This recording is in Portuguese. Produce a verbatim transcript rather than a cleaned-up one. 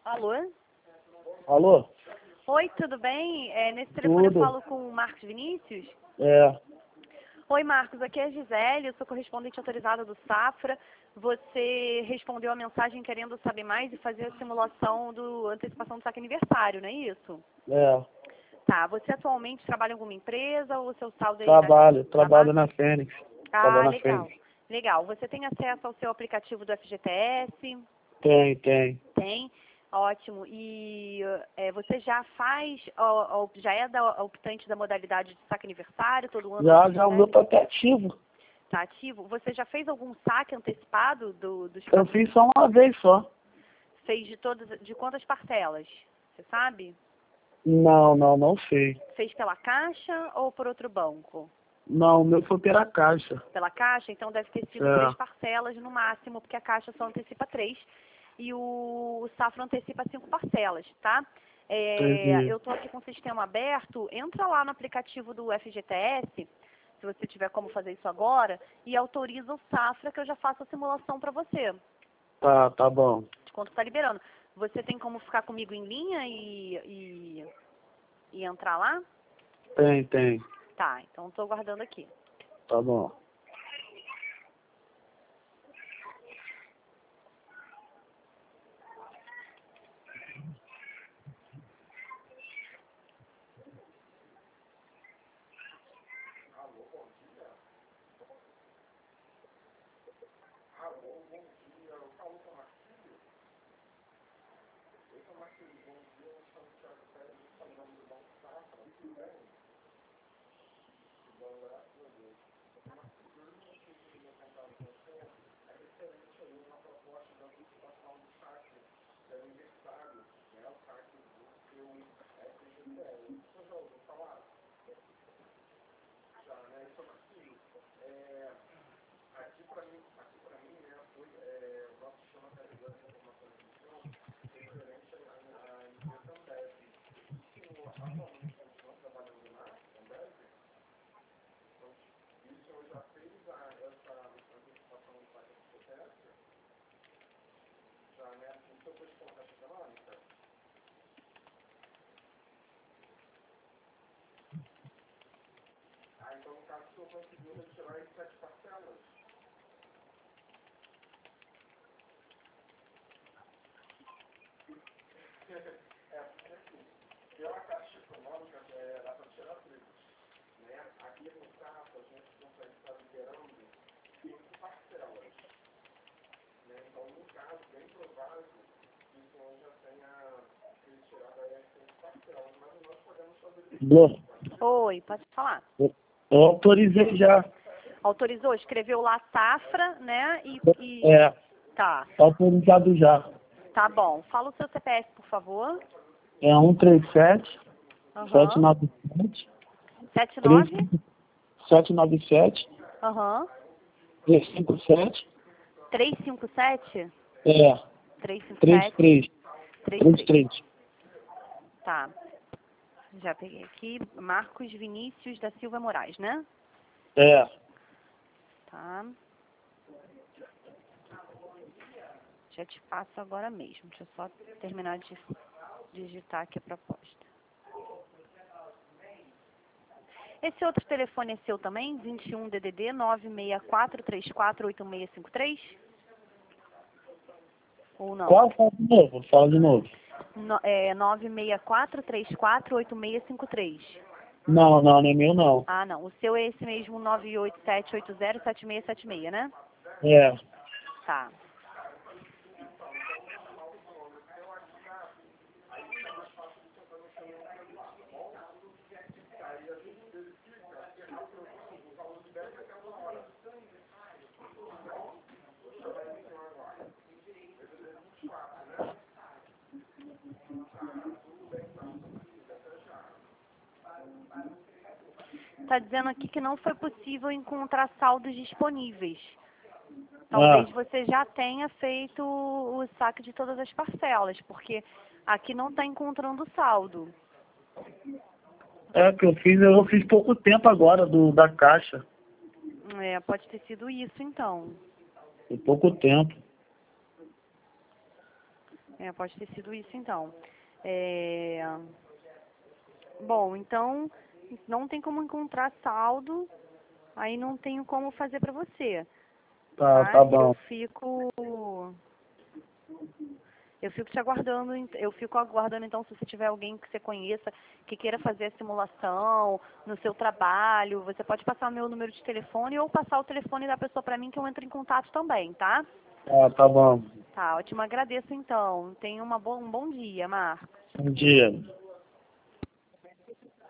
Alô? Alô? Oi, tudo bem? É, nesse telefone Tudo. eu falo com o Marcos Vinícius. É. Oi, Marcos, aqui é a Gisele, eu sou correspondente autorizada do Safra. Você respondeu a mensagem querendo saber mais e fazer a simulação do antecipação do saque aniversário, não é isso? É. Tá, você atualmente trabalha em alguma empresa ou o seu saldo aí Trabalho, na... trabalho na Fênix. Trabalho Ah, na legal. Fênix. Legal. Você tem acesso ao seu aplicativo do F G T S? Tem, tem. Tem? Ótimo. E é, você já faz, ó, ó, já é da, optante da modalidade de saque aniversário, todo ano Já, você já o meu recebe? tá até ativo. Tá ativo? Você já fez algum saque antecipado do, dos Eu fiz só uma vez só. Fez de todas, de quantas parcelas? Você sabe? Não, não, não sei. Fez pela Caixa ou por outro banco? Não, o meu foi pela Caixa. Pela Caixa, então deve ter sido É. três parcelas no máximo, porque a Caixa só antecipa três e o, o Safra antecipa cinco parcelas, tá? É, Entendi. eu estou aqui com o sistema aberto, entra lá no aplicativo do F G T S, se você tiver como fazer isso agora, e autoriza o Safra que eu já faço a simulação para você, Tá, tá bom. de quanto está liberando. Você tem como ficar comigo em linha e, e, e entrar lá? Tem, tem. Tá, então estou guardando aqui. Tá bom. Blô. Oi, pode falar. Eu eu autorizei já. Autorizou, escreveu lá Safra, né? E, e É, tá, tá autorizado já. tá bom. Fala o seu C P F, por favor. É um três sete, sete Aham. nove sete, Sete três nove. sete nove sete, Aham. três cinco sete. Três cinco sete. É, Três cinco três sete. três. Três três três. três. Tá. Já peguei aqui. Marcos Vinícius da Silva Moraes, né? É. Tá. Já te passo agora mesmo. Deixa eu só terminar de digitar aqui a proposta. Esse outro telefone é seu também? vinte e um D D D nove seis quatro três quatro oito seis cinco três? Ou não? Qual? Fala de novo, fala de novo. No, é nove seis quatro três quatro oito seis cinco três. Não, não, não é meu não. Ah, não. O seu é esse mesmo nove oito sete oito zero sete seis sete seis, né? É. Tá. Tá dizendo aqui que não foi possível encontrar saldos disponíveis. Talvez Ah, você já tenha feito o saque de todas as parcelas, porque aqui não está encontrando saldo. é que eu fiz, eu fiz pouco tempo agora do, da caixa. É, pode ter sido isso, então. Foi pouco tempo. É, pode ter sido isso então. É... Bom, então não tem como encontrar saldo, aí não tenho como fazer para você. Tá, Tá? tá bom. Eu fico... Eu fico te aguardando, eu fico aguardando então se você tiver alguém que você conheça, que queira fazer a simulação no seu trabalho, você pode passar o meu número de telefone ou passar o telefone da pessoa para mim que eu entro em contato também, tá? Tá, tá bom. Tá, ótimo, agradeço então. Tenha uma bo um bom dia, Marcos. Bom dia.